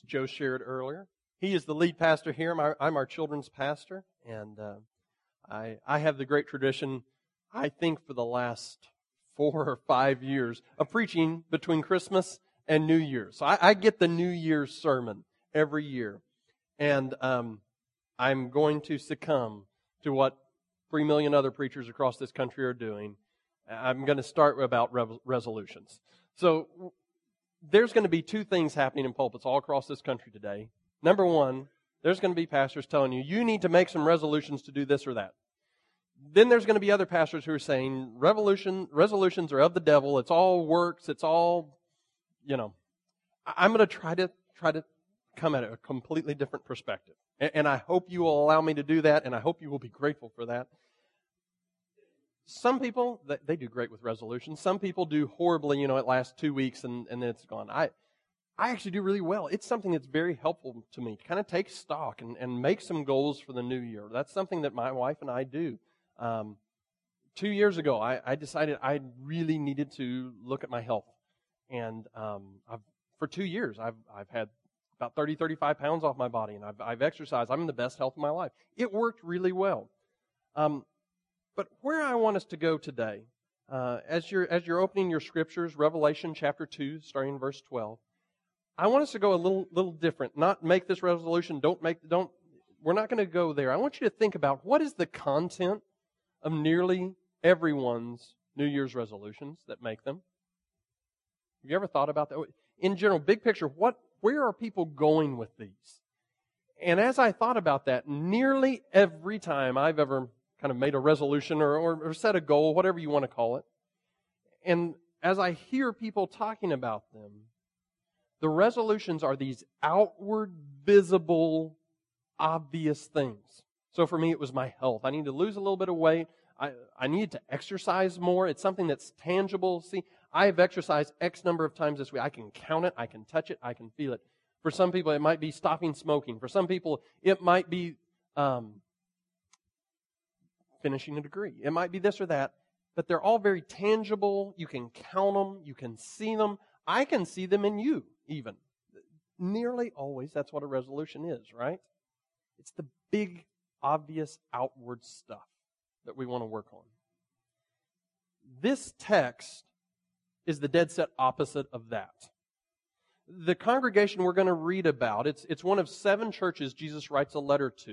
Joe shared earlier. He is the lead pastor here. I'm our children's pastor, and I have the great tradition, I think for the last 4 or 5 years, of preaching between Christmas and New Year's. So I get the New Year's sermon every year, and I'm going to succumb to what 3 million other preachers across this country are doing. I'm going to start about resolutions. So there's going to be 2 things happening in pulpits all across this country today. Number one, there's going to be pastors telling you, you need to make some resolutions to do this or that. Then there's going to be other pastors who are saying, resolutions are of the devil, it's all works, it's all, I'm going to try to come at a completely different perspective. And I hope you will allow me to do that, and I hope you will be grateful for that. Some people, they do great with resolutions. Some people do horribly, it lasts 2 weeks and then it's gone. I actually do really well. It's something that's very helpful to me to kind of take stock and make some goals for the new year. That's something that my wife and I do. 2 years ago, I decided I really needed to look at my health. And for 2 years, I've had about 30, 35 pounds off my body, and I've exercised. I'm in the best health of my life. It worked really well. But where I want us to go today, as you're opening your scriptures, Revelation chapter 2, starting in verse 12, I want us to go a little different. Not make this resolution. We're not going to go there. I want you to think about what is the content of nearly everyone's New Year's resolutions that make them. Have you ever thought about that? In general, big picture, where are people going with these? And as I thought about that, nearly every time I've ever kind of made a resolution or set a goal, whatever you want to call it, and as I hear people talking about them, the resolutions are these outward, visible, obvious things. So for me, it was my health. I need to lose a little bit of weight. I need to exercise more. It's something that's tangible. See, I have exercised X number of times this week. I can count it. I can touch it. I can feel it. For some people, it might be stopping smoking. For some people, it might be finishing a degree. It might be this or that. But they're all very tangible. You can count them. You can see them. I can see them in you, even. Nearly always, that's what a resolution is, right? It's the big, obvious, outward stuff that we want to work on. This text is the dead set opposite of that. The congregation we're going to read about, it's one of 7 churches Jesus writes a letter to.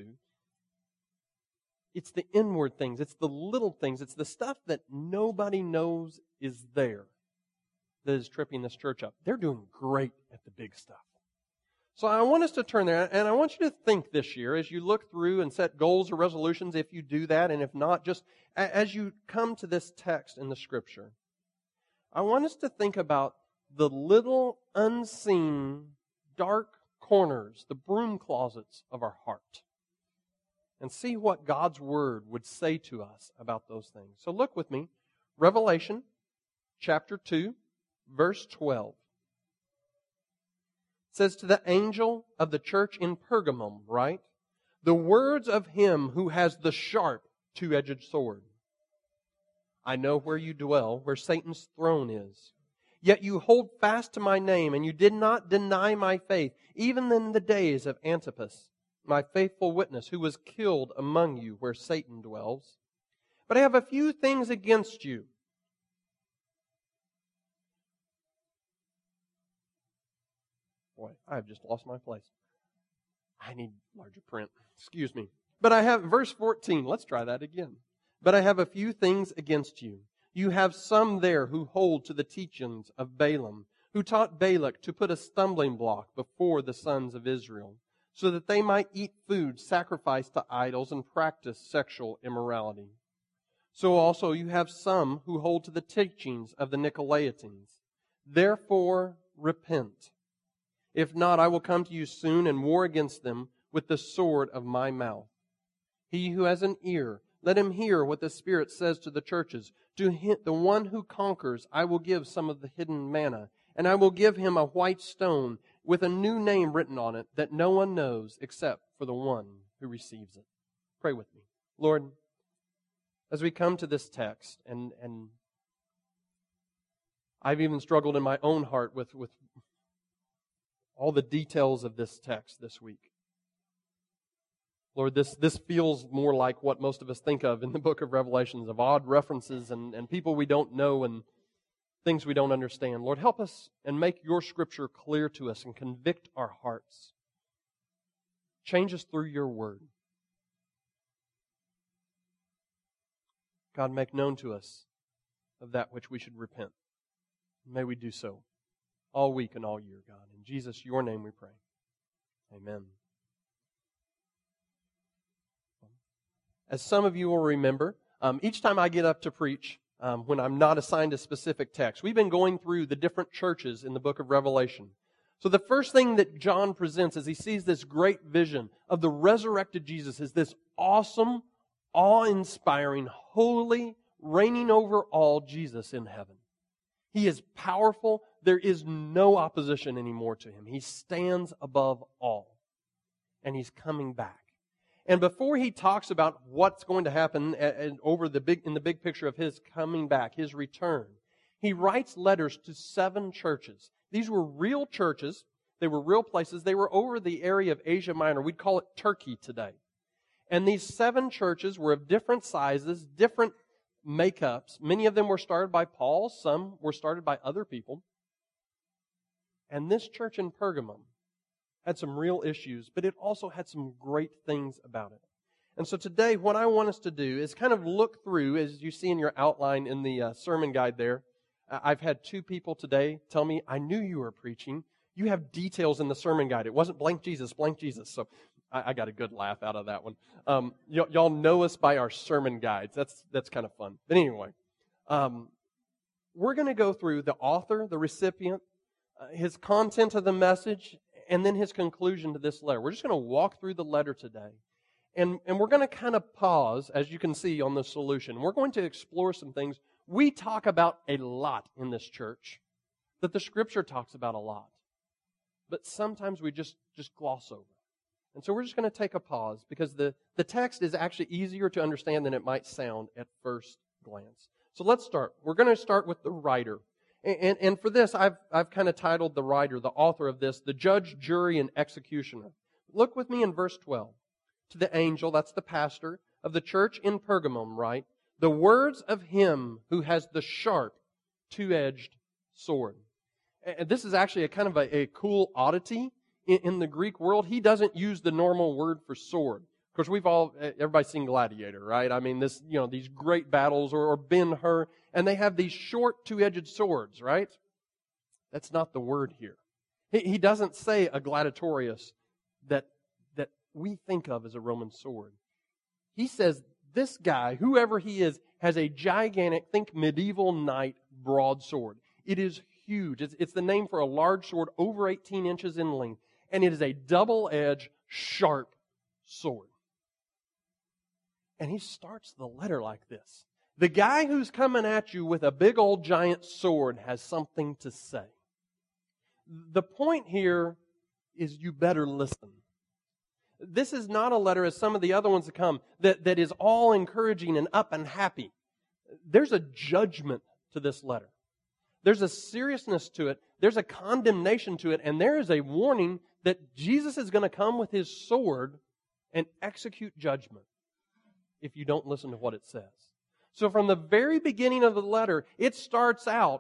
It's the inward things. It's the little things. It's the stuff that nobody knows is there that is tripping this church up. They're doing great at the big stuff. So I want us to turn there, and I want you to think this year as you look through and set goals or resolutions, if you do that, and if not, just as you come to this text in the Scripture, I want us to think about the little unseen dark corners, the broom closets of our heart, and see what God's Word would say to us about those things. So look with me, Revelation chapter 2, verse 12. It says, to the angel of the church in Pergamum, right? The words of him who has the sharp two-edged sword. I know where you dwell, where Satan's throne is. Yet you hold fast to my name, and you did not deny my faith, even in the days of Antipas, my faithful witness, who was killed among you where Satan dwells. But I have a few things against you. Boy, I have just lost my place. I need larger print. Excuse me. But I have, verse 14, let's try that again. But I have a few things against you. You have some there who hold to the teachings of Balaam, who taught Balak to put a stumbling block before the sons of Israel, so that they might eat food sacrificed to idols and practice sexual immorality. So also you have some who hold to the teachings of the Nicolaitans. Therefore repent. If not, I will come to you soon and war against them with the sword of my mouth. He who has an ear, let him hear what the Spirit says to the churches. To the one who conquers, I will give some of the hidden manna, and I will give him a white stone with a new name written on it that no one knows except for the one who receives it. Pray with me. Lord, as we come to this text, and I've even struggled in my own heart with all the details of this text this week. Lord, this feels more like what most of us think of in the book of Revelations, of odd references and people we don't know and things we don't understand. Lord, help us and make your Scripture clear to us and convict our hearts. Change us through your word. God, make known to us of that which we should repent. May we do so all week and all year, God. In Jesus, your name we pray. Amen. As some of you will remember, each time I get up to preach, when I'm not assigned a specific text, we've been going through the different churches in the book of Revelation. So the first thing that John presents as he sees this great vision of the resurrected Jesus is this awesome, awe-inspiring, holy, reigning over all Jesus in heaven. He is powerful. There is no opposition anymore to him. He stands above all. And he's coming back. And before he talks about what's going to happen in the big picture of his coming back, his return, he writes letters to 7 churches. These were real churches. They were real places. They were over the area of Asia Minor. We'd call it Turkey today. And these 7 churches were of different sizes, different makeups. Many of them were started by Paul. Some were started by other people. And this church in Pergamum had some real issues, but it also had some great things about it. And so today, what I want us to do is kind of look through, as you see in your outline in the sermon guide there. I've had 2 people today tell me, I knew you were preaching. You have details in the sermon guide. It wasn't blank Jesus. So I got a good laugh out of that one. Y'all know us by our sermon guides. That's kind of fun. But anyway, we're going to go through the author, the recipient, his content of the message, and then his conclusion to this letter. We're just going to walk through the letter today. And we're going to kind of pause, as you can see on the solution. We're going to explore some things we talk about a lot in this church, that the Scripture talks about a lot. But sometimes we just gloss over. And so we're just going to take a pause because the text is actually easier to understand than it might sound at first glance. So let's start. We're going to start with the writer. And for this, I've kind of titled the writer, the author of this, the judge, jury, and executioner. Look with me in verse 12. To the angel, that's the pastor, of the church in Pergamum, write, the words of him who has the sharp, two-edged sword. And this is actually a kind of a cool oddity in the Greek world. He doesn't use the normal word for sword. Of course, everybody's seen Gladiator, right? I mean, these great battles, or Ben-Hur, and they have these short two-edged swords, right? That's not the word here. He doesn't say a gladiatorius that we think of as a Roman sword. He says this guy, whoever he is, has a gigantic, think medieval knight broadsword. It is huge. It's the name for a large sword over 18 inches in length, and it is a double-edged, sharp sword. And he starts the letter like this. The guy who's coming at you with a big old giant sword has something to say. The point here is you better listen. This is not a letter, as some of the other ones that come, that is all encouraging and up and happy. There's a judgment to this letter. There's a seriousness to it. There's a condemnation to it. And there is a warning that Jesus is going to come with his sword and execute judgment if you don't listen to what it says. So from the very beginning of the letter, it starts out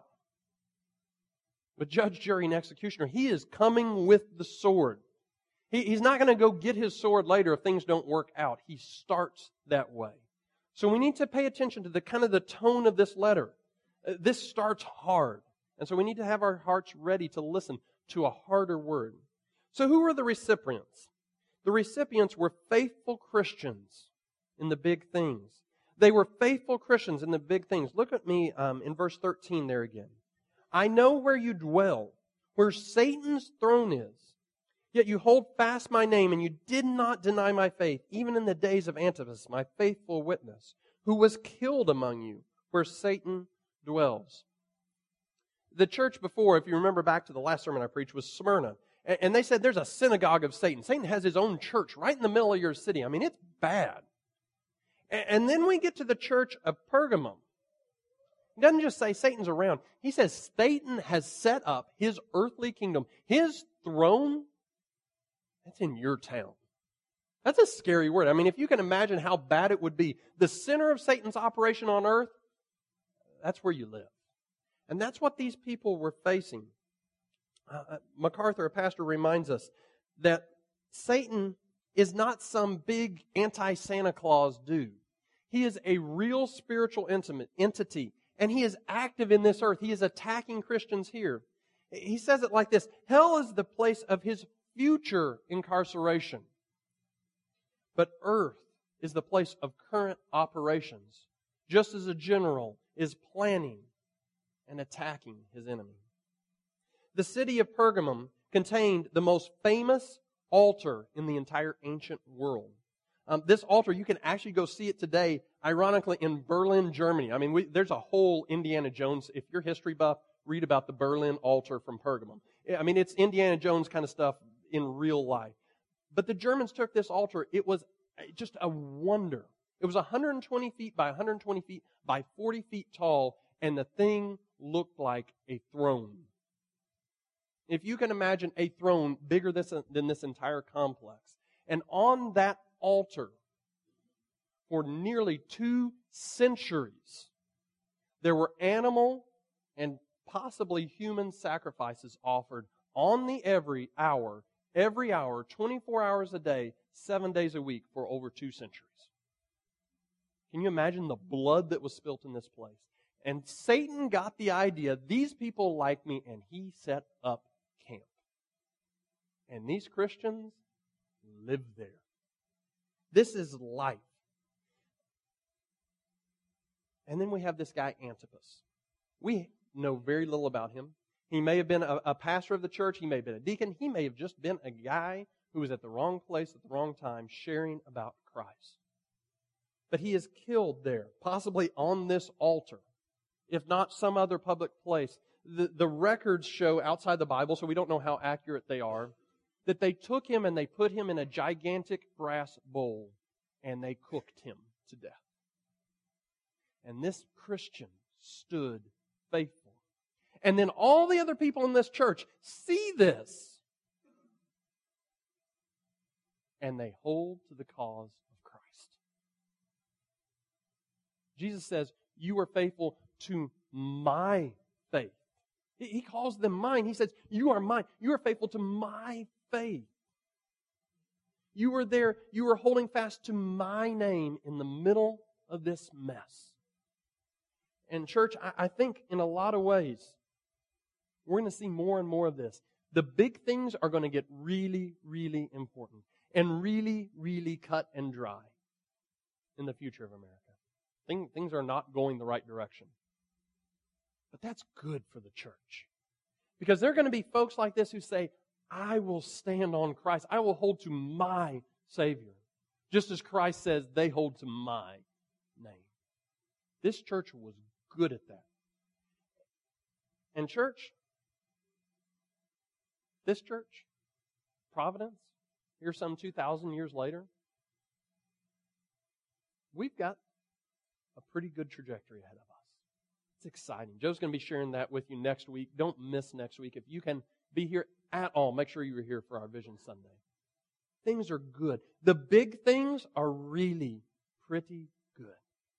with judge, jury, and executioner. He is coming with the sword. He's not going to go get his sword later if things don't work out. He starts that way. So we need to pay attention to the kind of the tone of this letter. This starts hard. And so we need to have our hearts ready to listen to a harder word. So who are the recipients? The recipients were faithful Christians in the big things. They were faithful Christians in the big things. Look at me in verse 13 there again. I know where you dwell, where Satan's throne is. Yet you hold fast my name, and you did not deny my faith, even in the days of Antipas, my faithful witness, who was killed among you, where Satan dwells. The church before, if you remember back to the last sermon I preached, was Smyrna. And they said there's a synagogue of Satan. Satan has his own church right in the middle of your city. I mean, it's bad. And then we get to the church of Pergamum. He doesn't just say Satan's around. He says Satan has set up his earthly kingdom. His throne, that's in your town. That's a scary word. I mean, if you can imagine how bad it would be, the center of Satan's operation on earth, that's where you live. And that's what these people were facing. MacArthur, a pastor, reminds us that Satan is not some big anti-Santa Claus dude. He is a real spiritual entity, and he is active in this earth. He is attacking Christians here. He says it like this: hell is the place of his future incarceration, but earth is the place of current operations, just as a general is planning and attacking his enemy. The city of Pergamum contained the most famous altar in the entire ancient world. This altar, you can actually go see it today, ironically, in Berlin, Germany. I mean, there's a whole Indiana Jones. If you're history buff, read about the Berlin altar from Pergamum. I mean, it's Indiana Jones kind of stuff in real life. But the Germans took this altar. It was just a wonder. It was 120 feet by 120 feet by 40 feet tall, and the thing looked like a throne. If you can imagine a throne bigger than this entire complex. And on that altar, for nearly 2 centuries, there were animal and possibly human sacrifices offered on the every hour, 24 hours a day, 7 days a week for over 2 centuries. Can you imagine the blood that was spilt in this place? And Satan got the idea, these people like me, and he set up camp. And these Christians live there. This is life. And then we have this guy Antipas. We know very little about him. He may have been a pastor of the church. He may have been a deacon. He may have just been a guy who was at the wrong place at the wrong time sharing about Christ. But he is killed there, possibly on this altar, if not some other public place. The records show outside the Bible, so we don't know how accurate they are, that they took him and they put him in a gigantic brass bowl and they cooked him to death. And this Christian stood faithful. And then all the other people in this church see this and they hold to the cause of Christ. Jesus says, you are faithful to my faith. He calls them mine. He says, you are mine. You are faithful to my faith. You were there. You were holding fast to my name in the middle of this mess. And church, I think in a lot of ways, we're going to see more and more of this. The big things are going to get really, really important and really, really cut and dry in the future of America. Things are not going the right direction. But that's good for the church. Because there are going to be folks like this who say, I will stand on Christ. I will hold to my Savior. Just as Christ says, they hold to my name. This church was good at that. And church, this church, Providence, here some 2,000 years later, we've got a pretty good trajectory ahead of us. It's exciting. Joe's going to be sharing that with you next week. Don't miss next week. If you can be here at all, make sure you're here for our Vision Sunday. Things are good. The big things are really pretty good.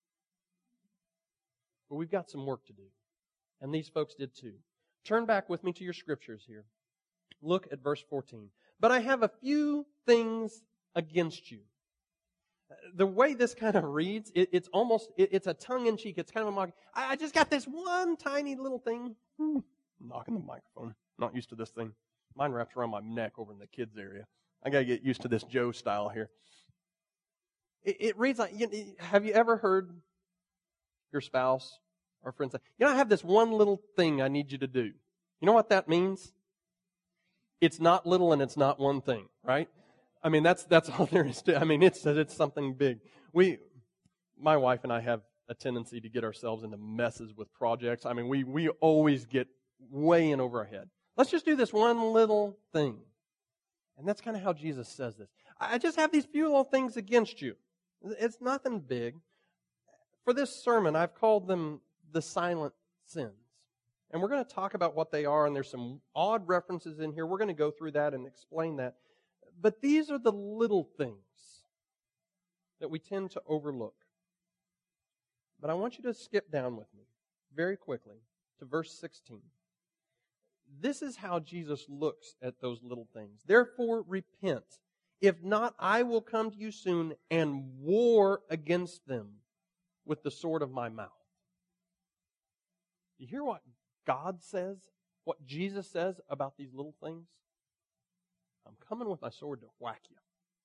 But we've got some work to do. And these folks did too. Turn back with me to your scriptures here. Look at verse 14. But I have a few things against you. The way this kind of reads, it's a tongue-in-cheek. It's kind of a mock. I just got this one tiny little thing. I'm knocking the microphone. Not used to this thing. Mine wraps around my neck over in the kids' area. I got to get used to this Joe style here. It reads like, have you ever heard your spouse or friend say, I have this one little thing I need you to do. You know what that means? It's not little and it's not one thing, right? I mean, that's all there is to it. I mean, it's something big. My wife and I have a tendency to get ourselves into messes with projects. I mean, we always get way in over our head. Let's just do this one little thing. And that's kind of how Jesus says this. I just have these few little things against you. It's nothing big. For this sermon, I've called them the silent sins. And we're going to talk about what they are, and there's some odd references in here. We're going to go through that and explain that. But these are the little things that we tend to overlook. But I want you to skip down with me very quickly to verse 16. This is how Jesus looks at those little things. Therefore, repent. If not, I will come to you soon and war against them with the sword of my mouth. You hear what God says, what Jesus says about these little things? I'm coming with my sword to whack you.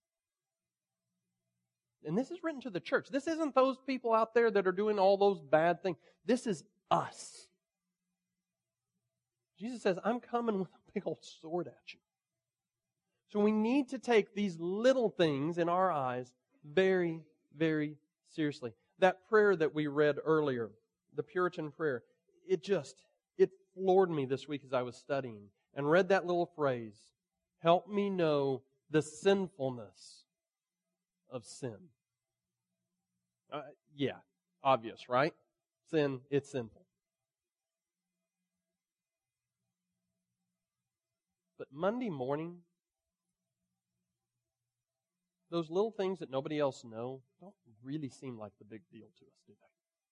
And this is written to the church. This isn't those people out there that are doing all those bad things. This is us. Jesus says, I'm coming with a big old sword at you. So we need to take these little things in our eyes very, very seriously. That prayer that we read earlier, the Puritan prayer, it floored me this week as I was studying and read that little phrase, help me know the sinfulness of sin. Yeah, obvious, right? Sin, it's sinful. But Monday morning, those little things that nobody else knows don't really seem like the big deal to us, do they?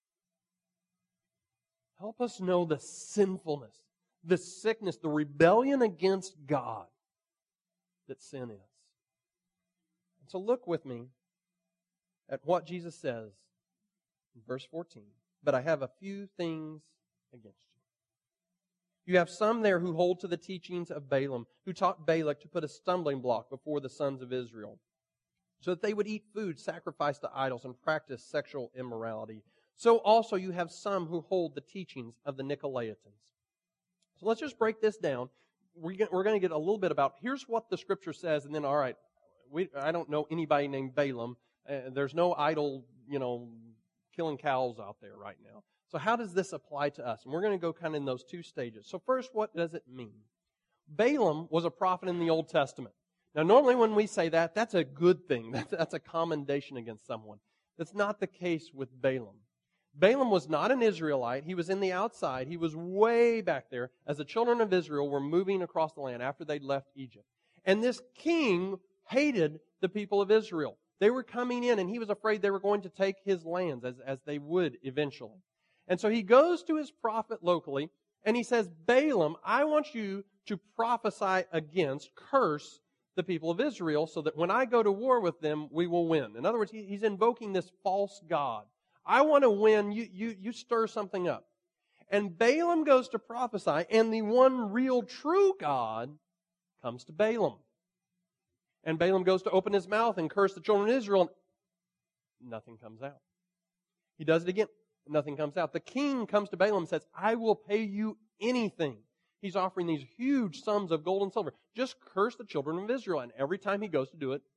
Help us know the sinfulness, the sickness, the rebellion against God that sin is. And so look with me at what Jesus says in verse 14. But I have a few things against you. You have some there who hold to the teachings of Balaam, who taught Balak to put a stumbling block before the sons of Israel, so that they would eat food sacrificed to idols and practice sexual immorality. So also you have some who hold the teachings of the Nicolaitans. So let's just break this down. We're going to get a little bit about, here's what the Scripture says, and then, all right, I don't know anybody named Balaam. There's no idol, killing cows out there right now. So how does this apply to us? And we're going to go kind of in those two stages. So first, what does it mean? Balaam was a prophet in the Old Testament. Now, normally when we say that, that's a good thing. That's a commendation against someone. That's not the case with Balaam. Balaam was not an Israelite. He was in the outside. He was way back there as the children of Israel were moving across the land after they'd left Egypt. And this king hated the people of Israel. They were coming in, and he was afraid they were going to take his lands, as they would eventually. And so he goes to his prophet locally, and he says, Balaam, I want you to prophesy against, curse the people of Israel, so that when I go to war with them, we will win. In other words, he's invoking this false god. I want to win, you stir something up. And Balaam goes to prophesy, and the one real true God comes to Balaam. And Balaam goes to open his mouth and curse the children of Israel, and nothing comes out. He does it again, nothing comes out. The king comes to Balaam and says, I will pay you anything. He's offering these huge sums of gold and silver. Just curse the children of Israel. And every time he goes to do it,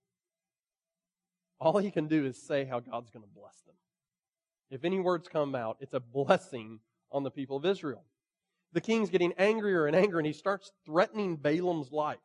all he can do is say how God's going to bless them. If any words come out, it's a blessing on the people of Israel. The king's getting angrier and angrier, and he starts threatening Balaam's life.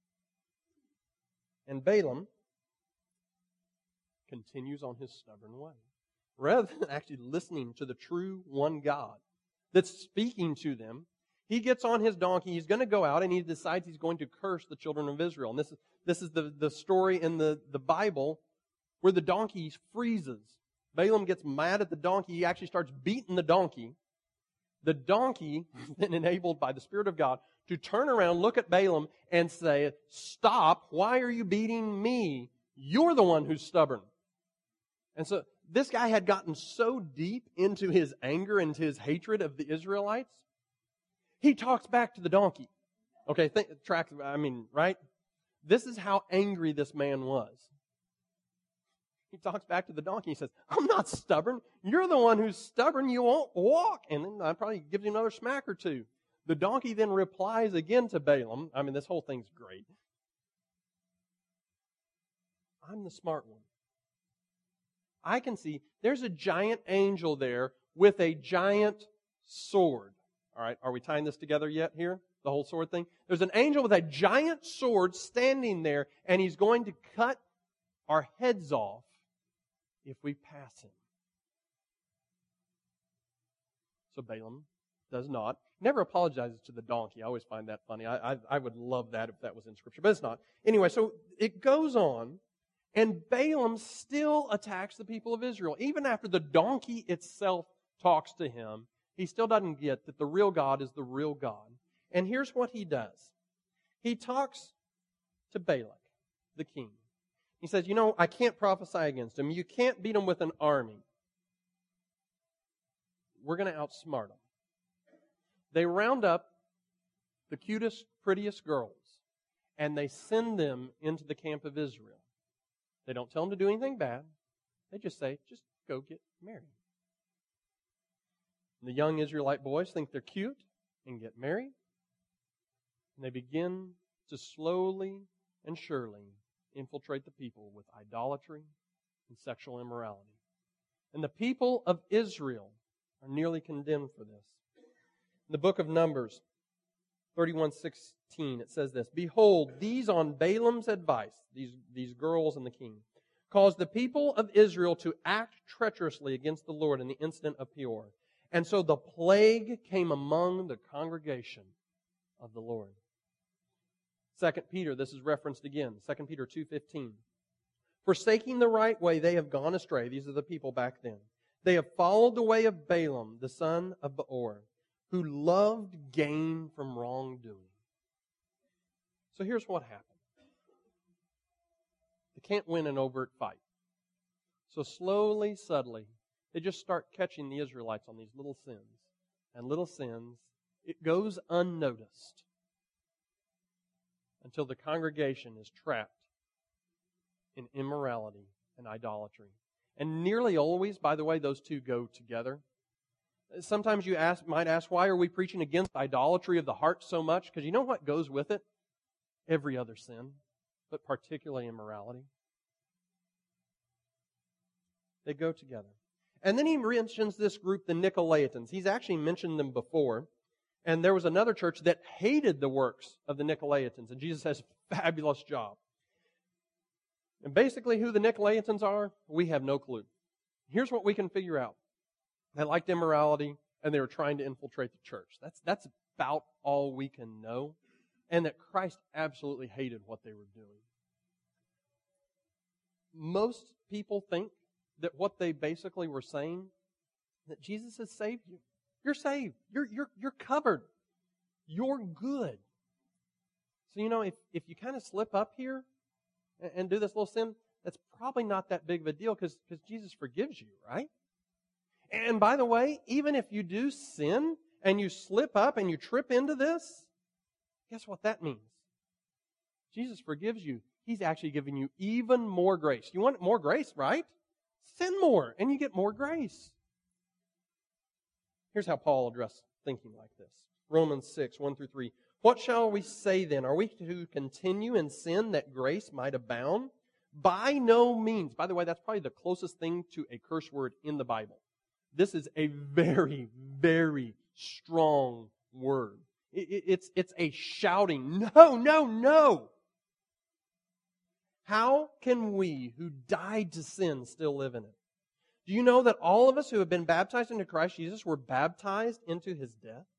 And Balaam continues on his stubborn way. Rather than actually listening to the true one God that's speaking to them, he gets on his donkey, he's going to go out, and he decides he's going to curse the children of Israel. And this is the story in the Bible where the donkey freezes. Balaam gets mad at the donkey. He actually starts beating the donkey. The donkey is then enabled by the Spirit of God to turn around, look at Balaam, and say, stop, why are you beating me? You're the one who's stubborn. And so this guy had gotten so deep into his anger and his hatred of the Israelites, he talks back to the donkey. Okay, right? This is how angry this man was. He talks back to the donkey. He says, I'm not stubborn. You're the one who's stubborn. You won't walk. And then I probably gives you another smack or two. The donkey then replies again to Balaam. This whole thing's great. I'm the smart one. I can see there's a giant angel there with a giant sword. All right, are we tying this together yet here? The whole sword thing? There's an angel with a giant sword standing there, and he's going to cut our heads off if we pass him. So Balaam Does not. Never apologizes to the donkey. I always find that funny. I would love that if that was in Scripture, but it's not. Anyway, so it goes on, and Balaam still attacks the people of Israel. Even after the donkey itself talks to him, he still doesn't get that the real God is the real God. And here's what he does. He talks to Balak, the king. He says, I can't prophesy against him. You can't beat him with an army. We're going to outsmart him. They round up the cutest, prettiest girls, and they send them into the camp of Israel. They don't tell them to do anything bad. They just say, just go get married. And the young Israelite boys think they're cute and get married. And they begin to slowly and surely infiltrate the people with idolatry and sexual immorality. And the people of Israel are nearly condemned for this. In the book of Numbers, 31:16, it says this, Behold, these on Balaam's advice, these girls and the king, caused the people of Israel to act treacherously against the Lord in the incident of Peor. And so the plague came among the congregation of the Lord. 2 Peter, this is referenced again, 2 Peter 2:15. Forsaking the right way, they have gone astray. These are the people back then. They have followed the way of Balaam, the son of Beor, who loved gain from wrongdoing. So here's what happened. They can't win an overt fight. So slowly, subtly, they just start catching the Israelites on these little sins. And little sins, it goes unnoticed until the congregation is trapped in immorality and idolatry. And nearly always, by the way, those two go together. Sometimes you might ask, why are we preaching against idolatry of the heart so much? Because you know what goes with it? Every other sin, but particularly immorality. They go together. And then he mentions this group, the Nicolaitans. He's actually mentioned them before. And there was another church that hated the works of the Nicolaitans. And Jesus has a fabulous job. And basically who the Nicolaitans are, we have no clue. Here's what we can figure out. They liked immorality, and they were trying to infiltrate the church. That's about all we can know. And that Christ absolutely hated what they were doing. Most people think that what they basically were saying, that Jesus has saved you. You're saved. You're covered. You're good. So, if you kind of slip up here and do this little sin, that's probably not that big of a deal because Jesus forgives you, right? And by the way, even if you do sin and you slip up and you trip into this, guess what that means? Jesus forgives you. He's actually giving you even more grace. You want more grace, right? Sin more and you get more grace. Here's how Paul addressed thinking like this. Romans 6:1-3. What shall we say then? Are we to continue in sin that grace might abound? By no means. By the way, that's probably the closest thing to a curse word in the Bible. This is a very, very strong word. It's a shouting, no, no, no. How can we who died to sin still live in it? Do you know that all of us who have been baptized into Christ Jesus were baptized into His death?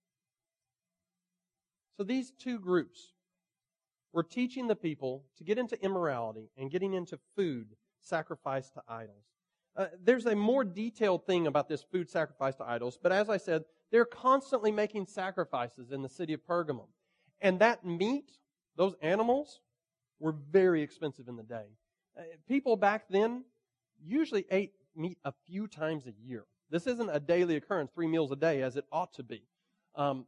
So these two groups were teaching the people to get into immorality and getting into food sacrificed to idols. There's a more detailed thing about this food sacrifice to idols, but as I said, they're constantly making sacrifices in the city of Pergamum. And that meat, those animals, were very expensive in the day. People back then usually ate meat a few times a year. This isn't a daily occurrence, 3 meals a day, as it ought to be. Man,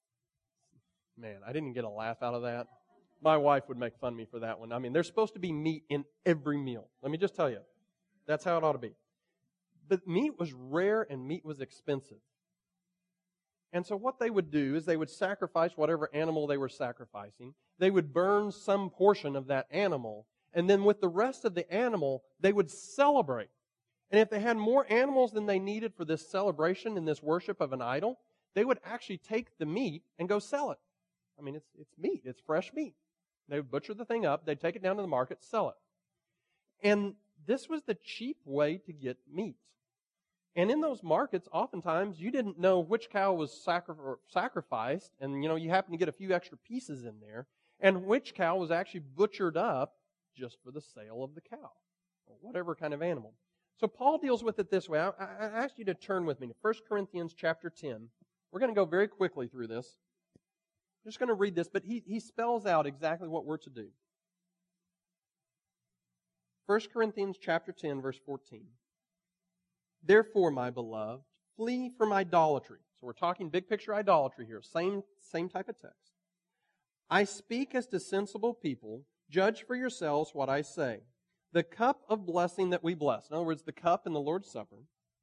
I didn't get a laugh out of that. My wife would make fun of me for that one. I mean, there's supposed to be meat in every meal. Let me just tell you. That's how it ought to be. But meat was rare and meat was expensive. And so what they would do is they would sacrifice whatever animal they were sacrificing. They would burn some portion of that animal. And then with the rest of the animal, they would celebrate. And if they had more animals than they needed for this celebration and this worship of an idol, they would actually take the meat and go sell it. I mean, it's meat. It's fresh meat. They would butcher the thing up. They'd take it down to the market, sell it. And this was the cheap way to get meat. And in those markets, oftentimes, you didn't know which cow was sacrificed, and you happen to get a few extra pieces in there, and which cow was actually butchered up just for the sale of the cow, or whatever kind of animal. So Paul deals with it this way. I ask you to turn with me to 1 Corinthians chapter 10. We're going to go very quickly through this. I'm just going to read this, but he spells out exactly what we're to do. 1 Corinthians chapter 10, verse 14. Therefore, my beloved, flee from idolatry. So we're talking big picture idolatry here. Same type of text. I speak as to sensible people. Judge for yourselves what I say. The cup of blessing that we bless, in other words, the cup in the Lord's Supper,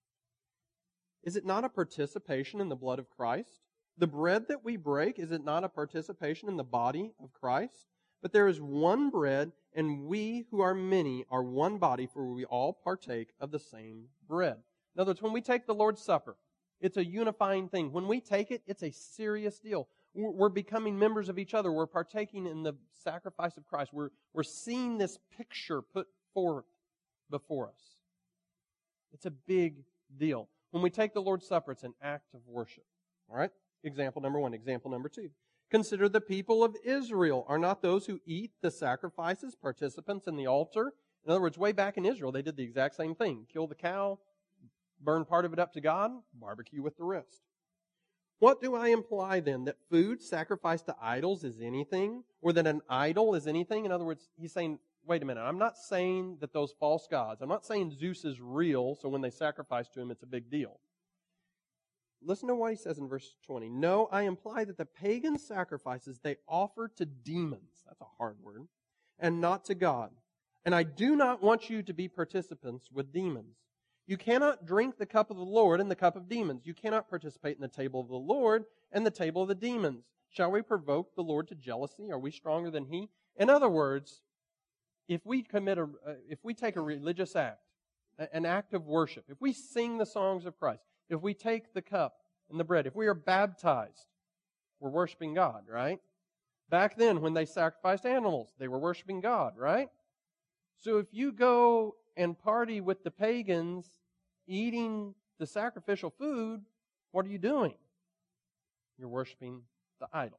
is it not a participation in the blood of Christ? The bread that we break, is it not a participation in the body of Christ? But there is one bread, and we who are many are one body, for we all partake of the same bread. In other words, when we take the Lord's Supper, it's a unifying thing. When we take it, it's a serious deal. We're becoming members of each other. We're partaking in the sacrifice of Christ. We're seeing this picture put forth before us. It's a big deal. When we take the Lord's Supper, it's an act of worship. All right? Example number one. Example number two. Consider the people of Israel. Are not those who eat the sacrifices participants in the altar? In other words, way back in Israel, they did the exact same thing. Kill the cow, burn part of it up to God, barbecue with the rest. What do I imply then? That food sacrificed to idols is anything? Or that an idol is anything? In other words, he's saying, wait a minute, I'm not saying that those false gods, I'm not saying Zeus is real, so when they sacrifice to him, it's a big deal. Listen to what he says in verse 20. No, I imply that the pagan sacrifices they offer to demons, that's a hard word, and not to God. And I do not want you to be participants with demons. You cannot drink the cup of the Lord and the cup of demons. You cannot participate in the table of the Lord and the table of the demons. Shall we provoke the Lord to jealousy? Are we stronger than He? In other words, if we take a religious act, an act of worship, if we sing the songs of Christ, if we take the cup and the bread, if we are baptized, we're worshiping God, right? Back then, when they sacrificed animals, they were worshiping God, right? So if you go and party with the pagans eating the sacrificial food, what are you doing? You're worshiping the idol.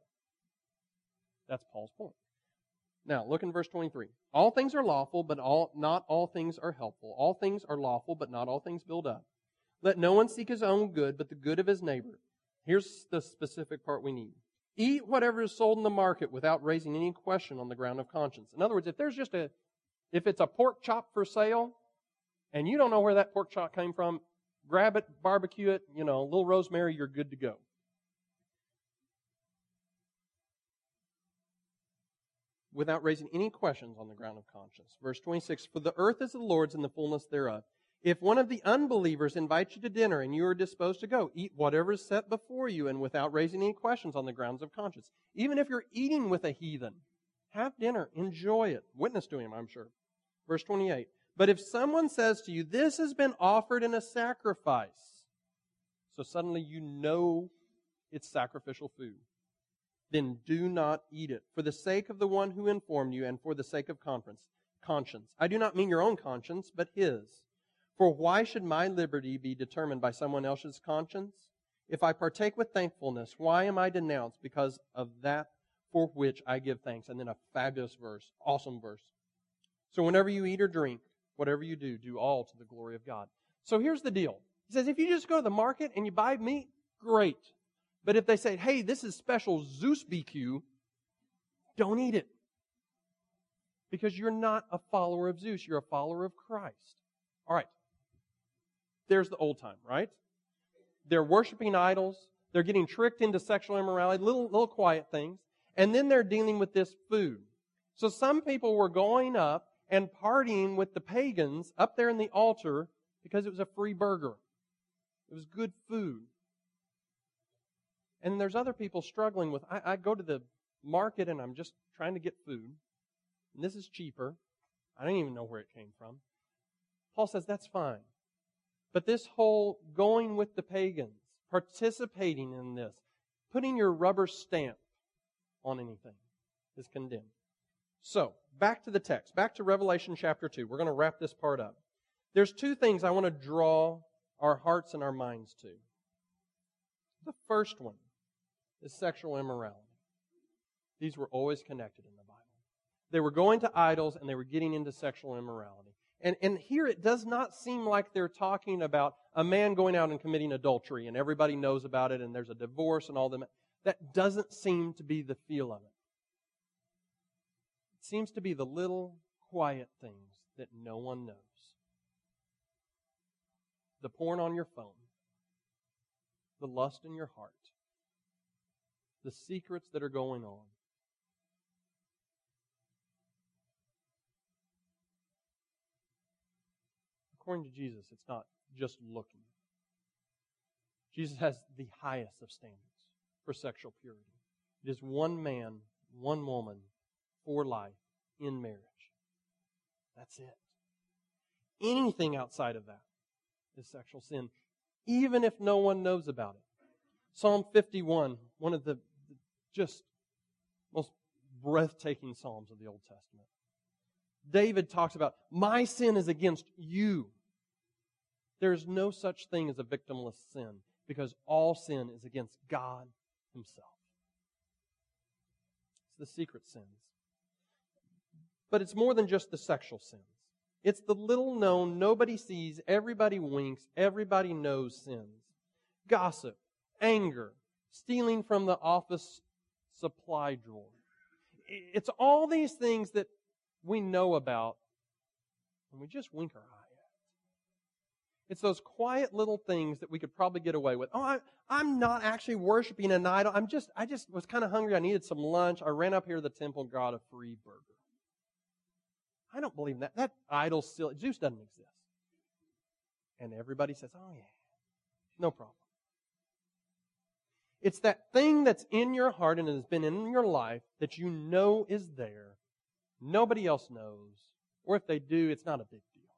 That's Paul's point. Now, look in verse 23. All things are lawful, but not all things are helpful. All things are lawful, but not all things build up. Let no one seek his own good, but the good of his neighbor. Here's the specific part we need. Eat whatever is sold in the market without raising any question on the ground of conscience. In other words, if it's a pork chop for sale, and you don't know where that pork chop came from, grab it, barbecue it, a little rosemary, you're good to go. Without raising any questions on the ground of conscience. Verse 26, for the earth is the Lord's and the fullness thereof. If one of the unbelievers invites you to dinner and you are disposed to go, eat whatever is set before you and without raising any questions on the grounds of conscience. Even if you're eating with a heathen, have dinner, enjoy it. Witness to him, I'm sure. Verse 28, but if someone says to you, this has been offered in a sacrifice, so suddenly you know it's sacrificial food, then do not eat it, for the sake of the one who informed you and for the sake of conscience. I do not mean your own conscience, but his. For why should my liberty be determined by someone else's conscience? If I partake with thankfulness, why am I denounced because of that for which I give thanks? And then a fabulous verse, awesome verse. So whenever you eat or drink, whatever you do, do all to the glory of God. So here's the deal. He says, if you just go to the market and you buy meat, great. But if they say, hey, this is special Zeus BQ, don't eat it. Because you're not a follower of Zeus. You're a follower of Christ. All right. There's the old time, right? They're worshiping idols. They're getting tricked into sexual immorality, little quiet things. And then they're dealing with this food. So some people were going up and partying with the pagans up there in the altar because it was a free burger. It was good food. And there's other people struggling with, I go to the market and I'm just trying to get food. And this is cheaper. I don't even know where it came from. Paul says that's fine. But this whole going with the pagans, participating in this, putting your rubber stamp on anything is condemned. So, back to the text. Back to Revelation chapter 2. We're going to wrap this part up. There's two things I want to draw our hearts and our minds to. The first one is sexual immorality. These were always connected in the Bible. They were going to idols and they were getting into sexual immorality. And here it does not seem like they're talking about a man going out and committing adultery and everybody knows about it and there's a divorce and all that. That doesn't seem to be the feel of it. It seems to be the little quiet things that no one knows. The porn on your phone. The lust in your heart. The secrets that are going on. According to Jesus, it's not just looking. Jesus has the highest of standards for sexual purity. It is one man, one woman, for life, in marriage. That's it. Anything outside of that is sexual sin, even if no one knows about it. Psalm 51, one of the just most breathtaking psalms of the Old Testament. David talks about, my sin is against you. There is no such thing as a victimless sin because all sin is against God Himself. It's the secret sins. But it's more than just the sexual sins. It's the little known, nobody sees, everybody winks, everybody knows sins. Gossip, anger, stealing from the office supply drawer. It's all these things that we know about and we just wink our eye. It's those quiet little things that we could probably get away with. Oh, I'm not actually worshiping an idol. I just was kind of hungry. I needed some lunch. I ran up here to the temple and got a free burger. I don't believe that. That idol's still, Zeus doesn't exist. And everybody says, oh yeah, no problem. It's that thing that's in your heart and has been in your life that you know is there. Nobody else knows. Or if they do, it's not a big deal.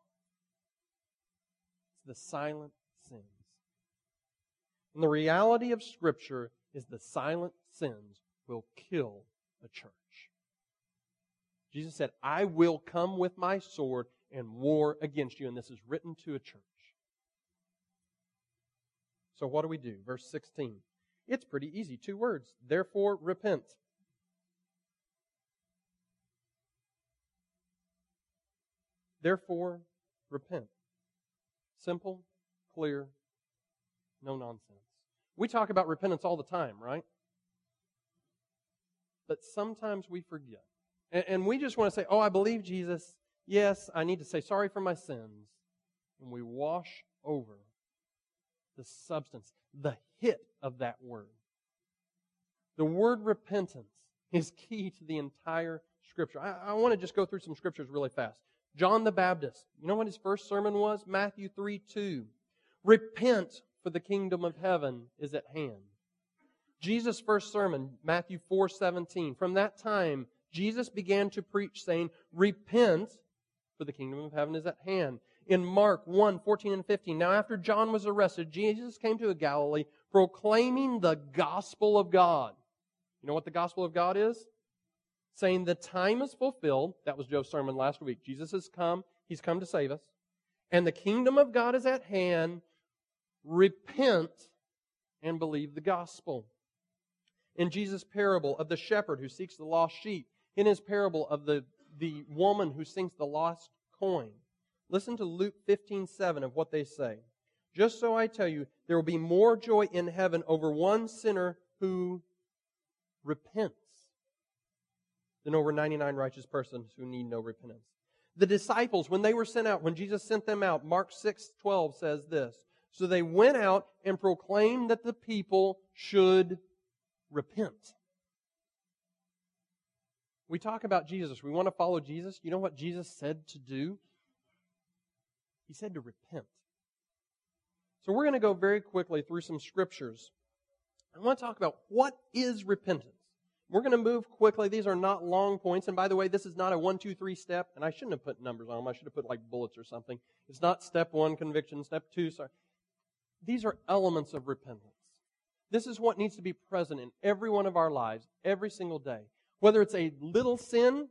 The silent sins. And the reality of Scripture is the silent sins will kill a church. Jesus said, I will come with my sword and war against you. And this is written to a church. So what do we do? Verse 16. It's pretty easy. 2 words. Therefore, repent. Therefore, repent. Simple, clear, no nonsense. We talk about repentance all the time, right? But sometimes we forget. And we just want to say, oh, I believe Jesus. Yes, I need to say sorry for my sins. And we wash over the substance, the hit of that word. The word repentance is key to the entire Scripture. I want to just go through some Scriptures really fast. John the Baptist, you know what his first sermon was? Matthew 3:2. Repent, for the kingdom of heaven is at hand. Jesus' first sermon, Matthew 4:17. From that time, Jesus began to preach, saying, repent, for the kingdom of heaven is at hand. In Mark 1:14 and 15, now after John was arrested, Jesus came to Galilee proclaiming the gospel of God. You know what the gospel of God is? Saying the time is fulfilled. That was Joe's sermon last week. Jesus has come. He's come to save us. And the kingdom of God is at hand. Repent and believe the gospel. In Jesus' parable of the shepherd who seeks the lost sheep, in his parable of the woman who seeks the lost coin, listen to Luke 15:7 of what they say. Just so I tell you, there will be more joy in heaven over one sinner who repents than over 99 righteous persons who need no repentance. The disciples, when they were sent out, when Jesus sent them out, Mark 6:12 says this. So they went out and proclaimed that the people should repent. We talk about Jesus. We want to follow Jesus. You know what Jesus said to do? He said to repent. So we're going to go very quickly through some scriptures. I want to talk about what is repentance. We're going to move quickly. These are not long points. And by the way, this is not a 1, 2, 3 step. And I shouldn't have put numbers on them. I should have put like bullets or something. It's not step 1, conviction, step 2, sorry. These are elements of repentance. This is what needs to be present in every one of our lives, every single day. Whether it's a little sin,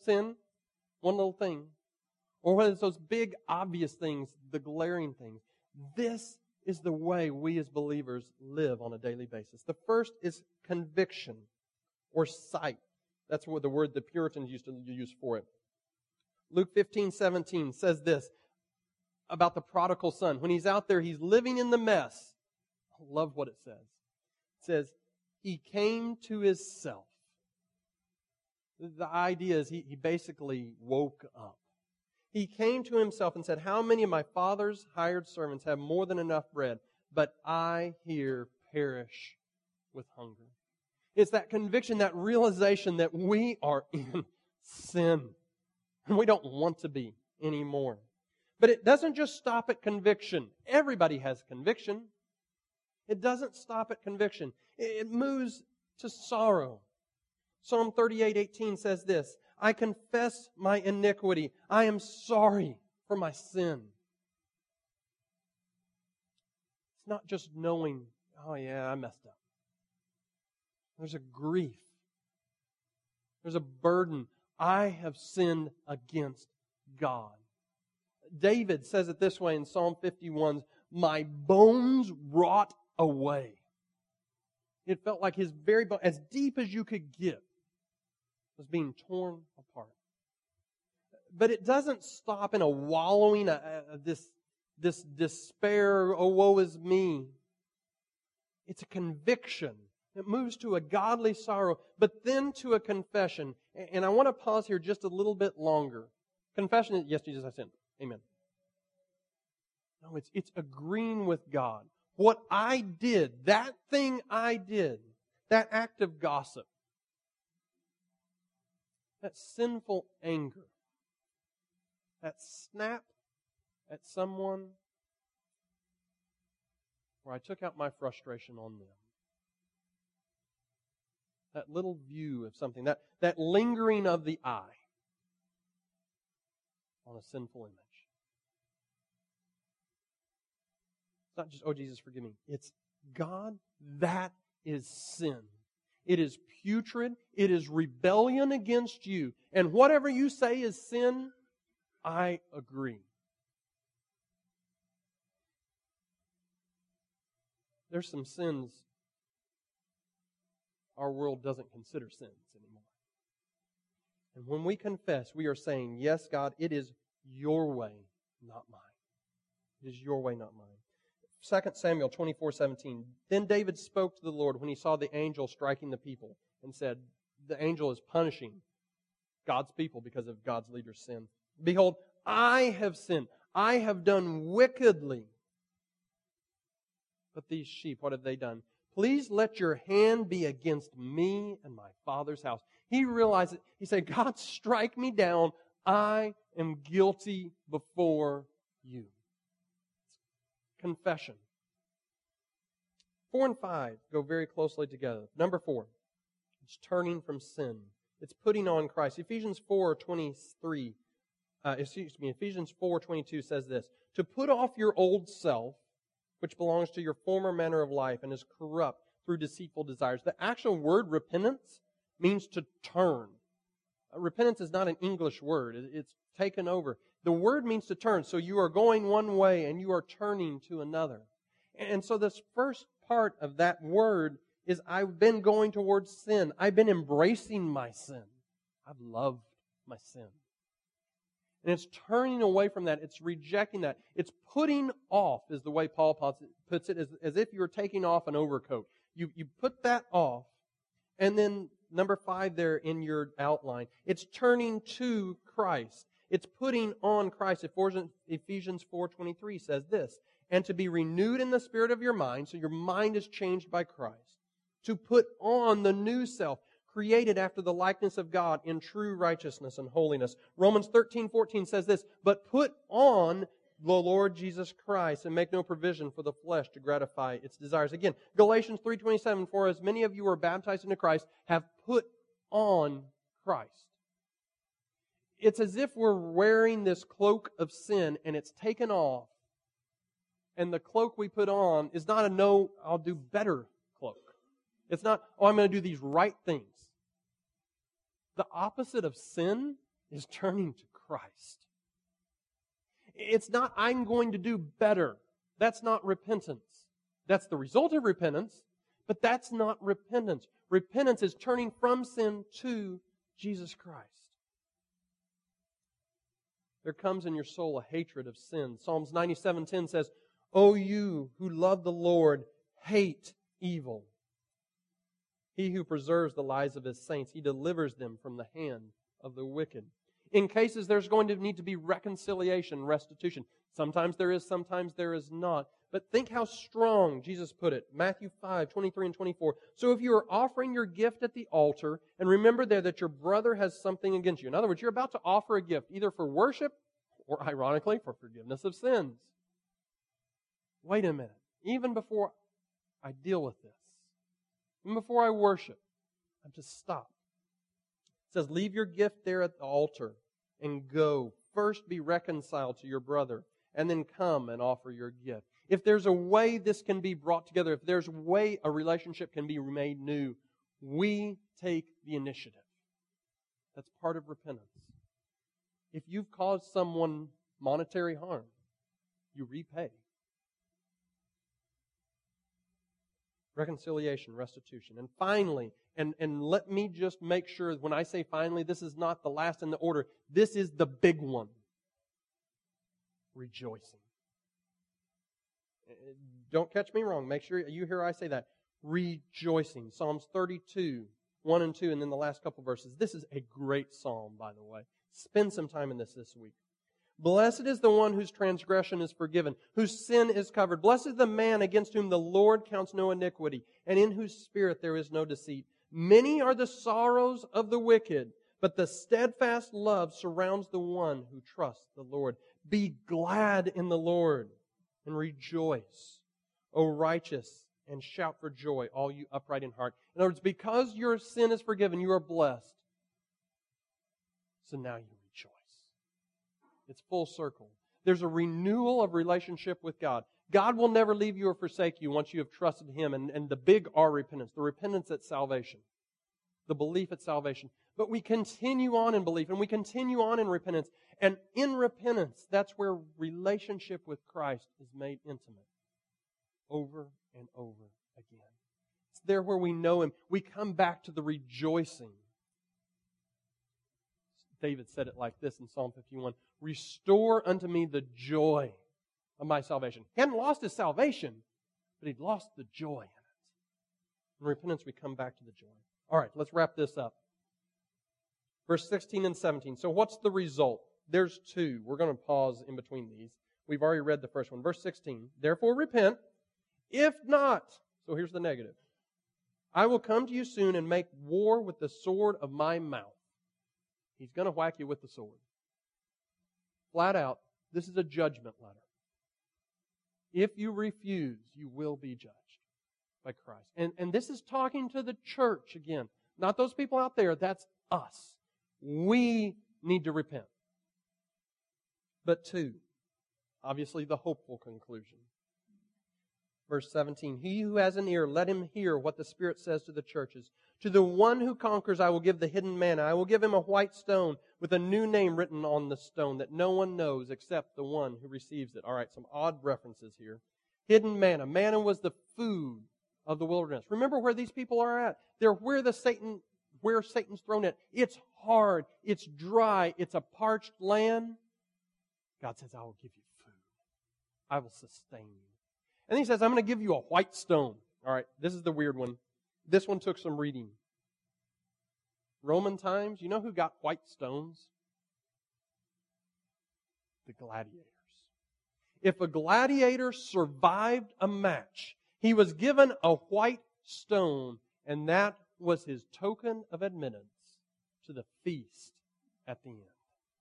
one little thing, or whether it's those big, obvious things, the glaring things. This is the way we as believers live on a daily basis. The first is conviction or sight. That's what the word the Puritans used to use for it. Luke 15:17 says this about the prodigal son. When he's out there, he's living in the mess. I love what it says. It says, he came to himself. The idea is he basically woke up. He came to himself and said, how many of my father's hired servants have more than enough bread, but I here perish with hunger? It's that conviction, that realization that we are in sin. And we don't want to be anymore. But it doesn't just stop at conviction. Everybody has conviction. It doesn't stop at conviction. It moves to sorrow. Psalm 38:18 says this, I confess my iniquity. I am sorry for my sin. It's not just knowing, oh yeah, I messed up. There's a grief. There's a burden. I have sinned against God. David says it this way in Psalm 51, my bones rot away. It felt like his very bone, as deep as you could get, was being torn apart. But it doesn't stop in a wallowing, this despair, oh woe is me. It's a conviction. It moves to a godly sorrow, but then to a confession. And I want to pause here just a little bit longer. Confession is, yes, Jesus, I sinned. Amen. No, it's agreeing with God. What I did, that thing I did, that act of gossip, that sinful anger, that snap at someone where I took out my frustration on them. That little view of something, that lingering of the eye on a sinful image. It's not just, oh Jesus, forgive me. It's, God, that is sin. It is putrid. It is rebellion against you. And whatever you say is sin, I agree. There's some sins our world doesn't consider sins anymore. And when we confess, we are saying, yes, God, it is your way, not mine. It is your way, not mine. 2 Samuel 24:17. Then David spoke to the Lord when he saw the angel striking the people and said, the angel is punishing God's people because of God's leader's sin. Behold, I have sinned. I have done wickedly. But these sheep, what have they done? Please let your hand be against me and my father's house. He realized it. He said, God, strike me down. I am guilty before you. Confession. 4 and 5 go very closely together. Number 4, it's turning from sin. It's putting on Christ. Ephesians 4:22 says this, to put off your old self, which belongs to your former manner of life and is corrupt through deceitful desires. The actual word repentance means to turn. Repentance is not an English word. It's taken over. The word means to turn. So you are going one way and you are turning to another. And so this first part of that word is I've been going towards sin. I've been embracing my sin. I've loved my sin. And it's turning away from that. It's rejecting that. It's putting off, is the way Paul puts it, as if you're taking off an overcoat. You put that off, and then number 5 there in your outline, it's turning to Christ. It's putting on Christ. Ephesians 4:23 says this, and to be renewed in the spirit of your mind, so your mind is changed by Christ, to put on the new self, created after the likeness of God in true righteousness and holiness. Romans 13:14 says this, but put on the Lord Jesus Christ and make no provision for the flesh to gratify its desires. Again, Galatians 3:27, for as many of you who are baptized into Christ have put on Christ. It's as if we're wearing this cloak of sin and it's taken off. And the cloak we put on is not a no, I'll do better cloak. It's not, oh, I'm going to do these right things. The opposite of sin is turning to Christ. It's not, I'm going to do better. That's not repentance. That's the result of repentance, but that's not repentance. Repentance is turning from sin to Jesus Christ. There comes in your soul a hatred of sin. Psalms 97:10 says, "O you who love the Lord, hate evil. He who preserves the lives of His saints, He delivers them from the hand of the wicked." In cases there's going to need to be reconciliation, restitution. Sometimes there is, sometimes there is not. But think how strong Jesus put it. Matthew 5:23 and 24. "So if you are offering your gift at the altar, and remember there that your brother has something against you." In other words, you're about to offer a gift, either for worship or, ironically, for forgiveness of sins. Wait a minute. Even before I deal with this, even before I worship, I have to stop. It says, "Leave your gift there at the altar and go. First be reconciled to your brother, and then come and offer your gift." If there's a way this can be brought together, if there's a way a relationship can be made new, we take the initiative. That's part of repentance. If you've caused someone monetary harm, you repay. Reconciliation, restitution. And finally, and let me just make sure when I say finally, this is not the last in the order. This is the big one. Rejoicing. Don't catch me wrong. Make sure you hear I say that. Rejoicing. Psalms 32, 1 and 2, and then the last couple verses. This is a great psalm, by the way. Spend some time in this week. "Blessed is the one whose transgression is forgiven, whose sin is covered. Blessed is the man against whom the Lord counts no iniquity, and in whose spirit there is no deceit. Many are the sorrows of the wicked, but the steadfast love surrounds the one who trusts the Lord. Be glad in the Lord and rejoice, O righteous, and shout for joy, all you upright in heart." In other words, because your sin is forgiven, you are blessed. So now you rejoice. It's full circle. There's a renewal of relationship with God. God will never leave you or forsake you once you have trusted Him. And the big R repentance, the repentance at salvation, the belief at salvation. But we continue on in belief and we continue on in repentance. And in repentance, that's where relationship with Christ is made intimate. Over and over again. It's there where we know Him. We come back to the rejoicing. David said it like this in Psalm 51. "Restore unto me the joy of my salvation." He hadn't lost his salvation, but he'd lost the joy in it. In repentance, we come back to the joy. All right, let's wrap this up. Verse 16 and 17. So what's the result? There's two. We're going to pause in between these. We've already read the first one. Verse 16. "Therefore repent. If not," so here's the negative, "I will come to you soon and make war with the sword of my mouth." He's going to whack you with the sword. Flat out, this is a judgment letter. If you refuse, you will be judged by Christ. And this is talking to the church again. Not those people out there, that's us. We need to repent. But two, obviously the hopeful conclusion. Verse 17, "He who has an ear, let him hear what the Spirit says to the churches. To the one who conquers, I will give the hidden manna. I will give him a white stone with a new name written on the stone that no one knows except the one who receives it." All right, some odd references here. Hidden manna. Manna was the food of the wilderness. Remember where these people are at. They're where Satan's thrown at. It's hard. It's dry. It's a parched land. God says, "I will give you food. I will sustain you." And He says, "I'm going to give you a white stone." All right, this is the weird one. This one took some reading. Roman times, you know who got white stones? The gladiators. If a gladiator survived a match, he was given a white stone, and that was his token of admittance to the feast at the end.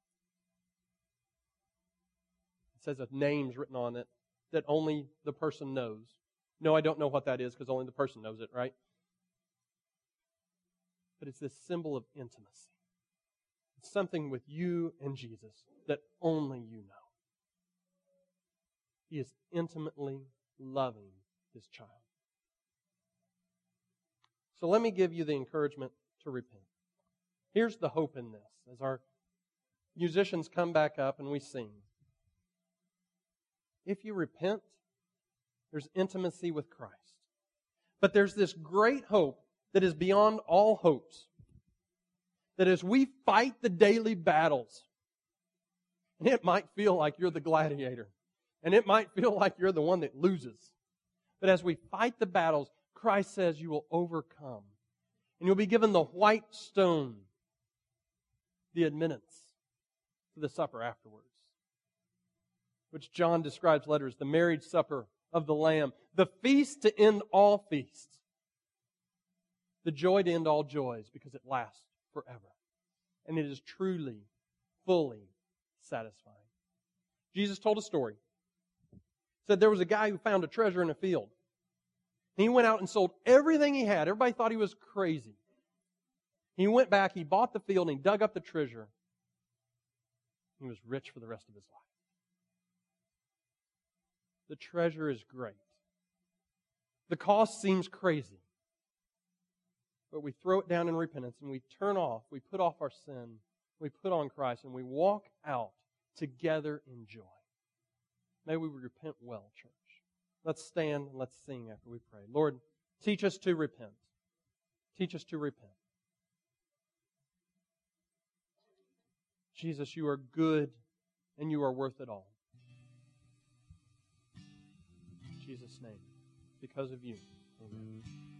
It says a name's written on it that only the person knows. No, I don't know what that is because only the person knows it, right? But it's this symbol of intimacy. It's something with you and Jesus that only you know. He is intimately loving His child. So let me give you the encouragement to repent. Here's the hope in this. As our musicians come back up and we sing. If you repent, There's intimacy with Christ. But there's this great hope that is beyond all hopes. That as we fight the daily battles, and it might feel like you're the gladiator, and it might feel like you're the one that loses. But as we fight the battles, Christ says you will overcome. And you'll be given the white stone, the admittance to the supper afterwards, which John describes later as the marriage supper of the Lamb, the feast to end all feasts, the joy to end all joys because it lasts forever. And it is truly, fully satisfying. Jesus told a story. He said there was a guy who found a treasure in a field. He went out and sold everything he had. Everybody thought he was crazy. He went back, he bought the field, and he dug up the treasure. He was rich for the rest of his life. The treasure is great. The cost seems crazy. But we throw it down in repentance and we turn off, we put off our sin, we put on Christ, and we walk out together in joy. May we repent well, church. Let's stand and let's sing after we pray. Lord, teach us to repent. Teach us to repent. Jesus, you are good and you are worth it all. In Jesus' name, because of you. Amen.